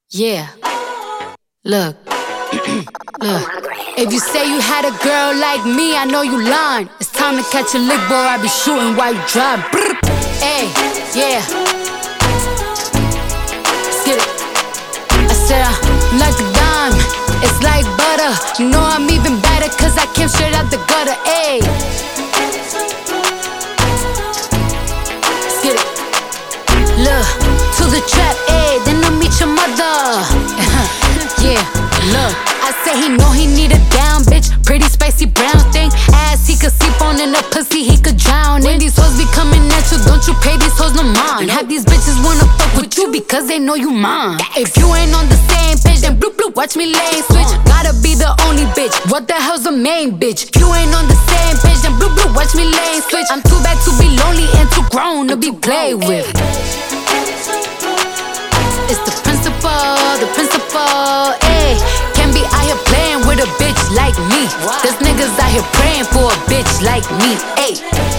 Yeah, look, look. If you say you had a girl like me, I know you lying. It's time to catch a lick, boy. I be shooting while you drive. Hey, yeah. Let's get it. I said I'm like a dime, it's like butter. You know I'm even better, cause I came straight out the gutter. Ayy. Let's get it. Look, to the trap, ayy, then I'll meet your mother. Yeah, look, I say he know he need a down bitch, pretty spicy brown thing. Ass he could sleep on and a pussy he could drown in. When these hoes be coming at you, don't you pay these hoes no mind. Have these bitches wanna fuck with you because they know you mine. If you ain't on the same page, then bloop bloop, watch me lane switch. Gotta be the only bitch, what the hell's the main bitch? If you ain't on the same page, then bloop bloop, watch me lane switch. I'm too bad to be lonely and too grown to be played with. It's the principle, ayy. Can't be out here playing with a bitch like me. There's niggas out here praying for a bitch like me, ayy.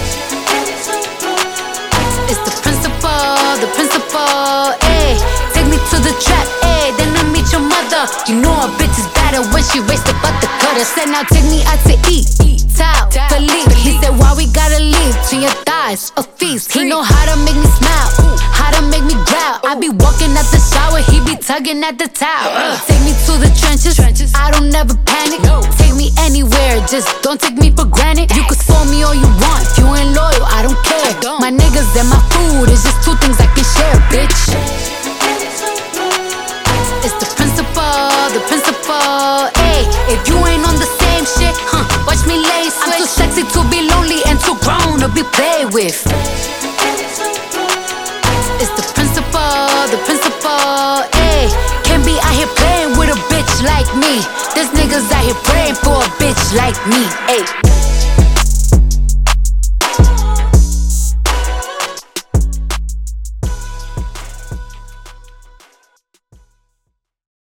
It's the principle, ayy. Take me to the trap, ayy, then I meet your mother. You know a bitch is better when she raised the butter cutter. Said now take me out to eat, Tal, Philippe. He said why we gotta leave to your thighs, a feast. He know how to make me smile, how to make me growl. I be walking out the shower, he be tugging at the towel. Take me to the trenches, I don't never panic. Take me anywhere, just don't take me for granted. You could spoil me all you want, if you ain't loyal, I don't care. My niggas and my food is just two things I can share, bitch. It's the principle, ayy. If you ain't on the same shit, watch me lay switch. I'm too sexy to be lonely and too grown to be played with. It's the principle, ayy. Can't be out here playing with a bitch like me. There's niggas out here praying for a bitch like me, ayy.